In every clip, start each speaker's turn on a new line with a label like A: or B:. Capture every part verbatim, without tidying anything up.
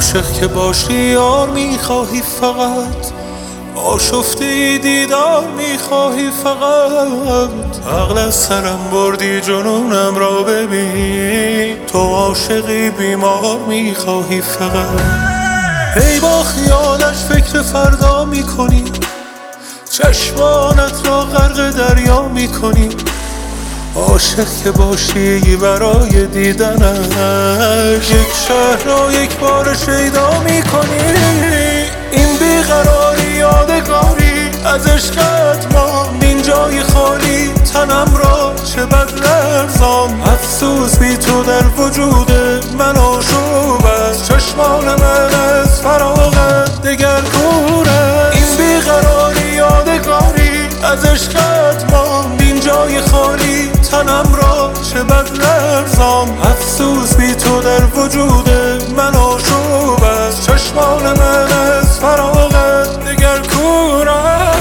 A: عاشق که باشی یار میخواهی فقط، آشفته دیدار میخواهی فقط. عقل از سرم بردی جنونم را ببین، تو عاشقی بیمار میخواهی فقط. ای با خیالش فکر فردا میکنی، چشمانت را غرق دریا میکنی. عاشق که باشی برای دیدنش، یک شهر را یک بار شیدا میکنی. این بیقراری یادگاری از عشقت ما، این جای خالی تنم را چه بد لرزان. افسوس بی تو در وجود من آشوب است، چشمان من از فراغت دگر کور است. این بیقراری یادگاری از عشقت ما، این جای خالی تنم را چه بد لرزان. افسوس بی تو در وجود من آشوب است، چشمان من از فراغت دگر کور است.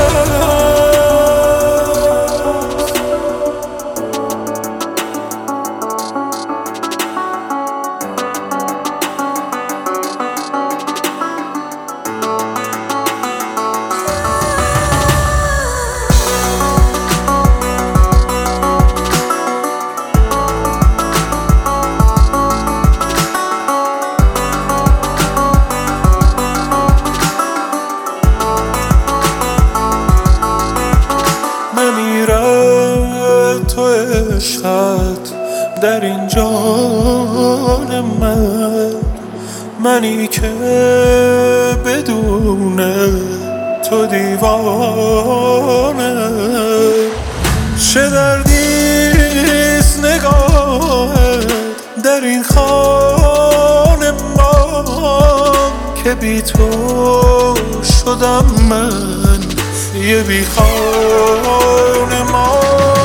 A: تو عشقت در این جان من، منی که بدون تو دیوانه. چه دردیست نگاهت در این خانه ما، که بی تو شدم من یه بی خانه ما.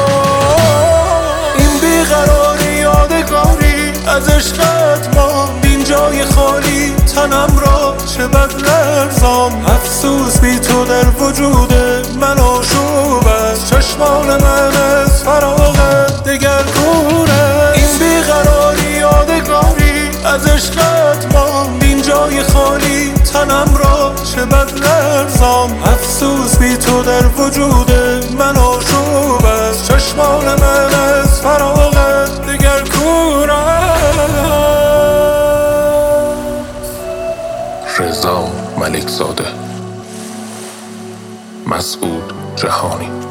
A: از عشقت ما، این جای خالی تنم را چه بد لرزان. افسوس بی تو در وجود من آشوب است، چشمان من از فراغت دگر کور است. این بیقراری یادگاری از عشقت ما، این جای خالی تنم را چه بد لرزان. افسوس بی تو در وجود من آشوب است، چشمان من از فراغت دگر کور است.
B: رضا ملکزاده، مسعود جهانی.